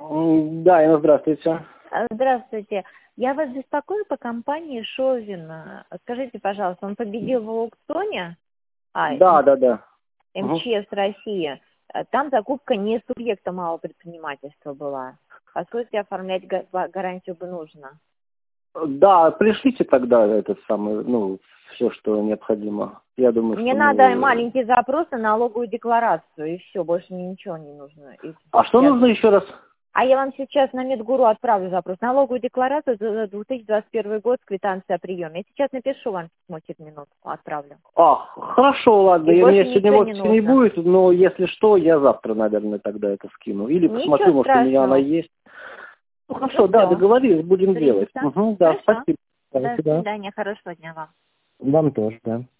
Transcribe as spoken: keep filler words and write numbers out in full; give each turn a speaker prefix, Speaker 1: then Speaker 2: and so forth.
Speaker 1: М, Да, Инна, здравствуйте.
Speaker 2: А, Здравствуйте. Я вас беспокою по компании Шовина. Скажите, пожалуйста, он победил в аукционе, а, М-
Speaker 1: Да, да, да. Мгм.
Speaker 2: МЧС Россия. А, Там закупка не субъекта малого предпринимательства была. По сути, оформлять га- га- гарантию бы нужно.
Speaker 1: Да, пришлите тогда этот самый, ну, все, что необходимо. Я думаю,
Speaker 2: Мне
Speaker 1: что
Speaker 2: надо
Speaker 1: мы...
Speaker 2: маленький запрос на налоговую декларацию, и все, больше мне ничего не нужно. И
Speaker 1: А что
Speaker 2: я
Speaker 1: нужно еще раз?
Speaker 2: А я вам сейчас на Медгуру отправлю запрос. Налоговую декларацию за две тысячи двадцать первый год с квитанцией о приеме. Я сейчас напишу вам письмо через минутку, отправлю.
Speaker 1: А, хорошо, ладно,
Speaker 2: И
Speaker 1: я,
Speaker 2: больше
Speaker 1: мне сегодня
Speaker 2: ничего
Speaker 1: в
Speaker 2: не
Speaker 1: офисе не
Speaker 2: нужно.
Speaker 1: будет, но если что, я завтра, наверное, тогда это скину. Или
Speaker 2: Ничего
Speaker 1: посмотрю, может, у меня она
Speaker 2: страшного.
Speaker 1: есть. Ну,
Speaker 2: Ну
Speaker 1: хорошо, да,
Speaker 2: все,
Speaker 1: договорились, будем делать.
Speaker 2: принято.
Speaker 1: Угу, да,
Speaker 2: Хорошо.
Speaker 1: спасибо.
Speaker 2: До
Speaker 1: Спасибо.
Speaker 2: свидания, хорошего дня вам.
Speaker 1: Вам тоже, да.